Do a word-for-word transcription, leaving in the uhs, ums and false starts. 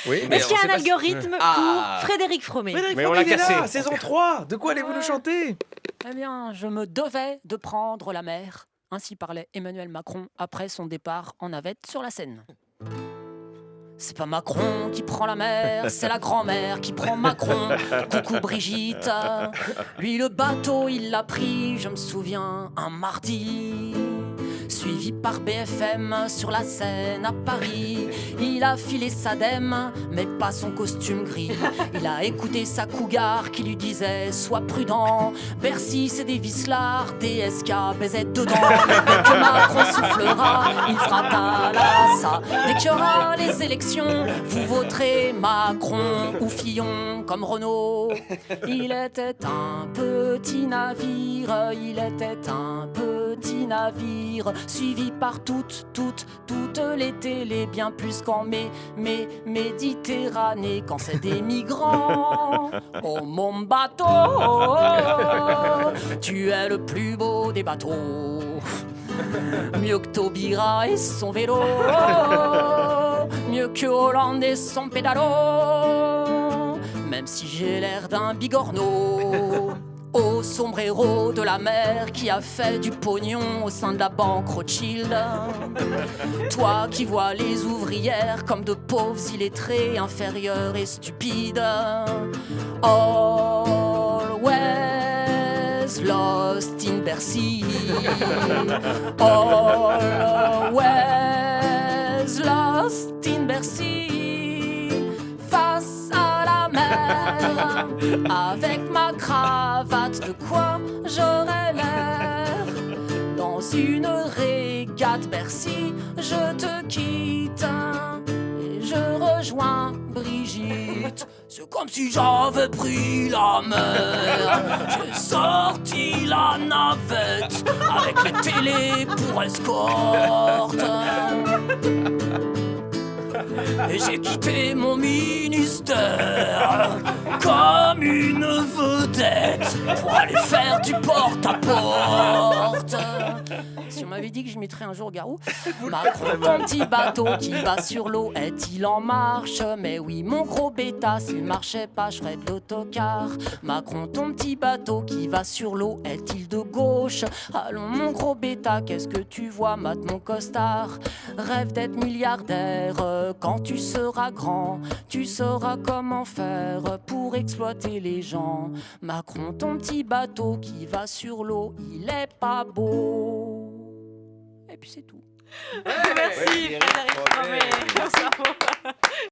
Oui, mais Est-ce qu'il y on a un sait pas si- algorithme Ah. pour Frédéric Fromet? Frédéric Mais on Fromet, l'a il est là, cassé. saison trois. De quoi allez-vous nous chanter? Eh bien, je me devais de prendre la mer. Ainsi parlait Emmanuel Macron après son départ en navette sur la Seine. C'est pas Macron qui prend la mer, c'est la grand-mère qui prend Macron. Coucou Brigitte. Lui, le bateau, il l'a pris, je me souviens, un mardi. Suivi par B F M sur la Seine à Paris. Il a filé sa dème, mais pas son costume gris. Il a écouté sa cougar qui lui disait sois prudent. Bercy c'est des vislards, D S K baisait dedans. Dès que Macron soufflera, il fera talassa. Dès qu'il y aura les élections, vous voterez Macron ou Fillon comme Renault. Il était un petit navire, il était un petit navire, suivi par toutes, toutes, toutes les télés, bien plus qu'en mé, mé, Méditerranée, quand c'est des migrants. Oh mon bateau, tu es le plus beau des bateaux, mieux que Taubira et son vélo, mieux que Hollande et son pédalo, même si j'ai l'air d'un bigorneau. Au sombrero de la mer qui a fait du pognon au sein de la banque Rothschild. Toi qui vois les ouvrières comme de pauvres illettrés, inférieurs et stupides. Always lost in Bercy. Always lost in Bercy. Face à la mer, avec ma cravate, de quoi j'aurais l'air. Dans une régate Bercy, je te quitte et je rejoins Brigitte. C'est comme si j'avais pris la mer. J'ai sorti la navette avec les télés pour escorte. Et j'ai quitté mon ministère comme une vedette pour aller faire du porte-à-porte. Si on m'avait dit que je mettrais un jour Garou. Macron, ton petit bateau qui va sur l'eau, est-il en marche? Mais oui, mon gros bêta, s'il marchait pas, je ferais de l'autocar. Macron, ton petit bateau qui va sur l'eau, est-il de gauche? Allons, mon gros bêta, qu'est-ce que tu vois, mate mon costard? Rêve d'être milliardaire. Quand tu seras grand, tu sauras comment faire pour exploiter les gens. Macron, ton petit bateau qui va sur l'eau, il est pas beau. Et puis c'est tout. Merci Frédéric Fromet.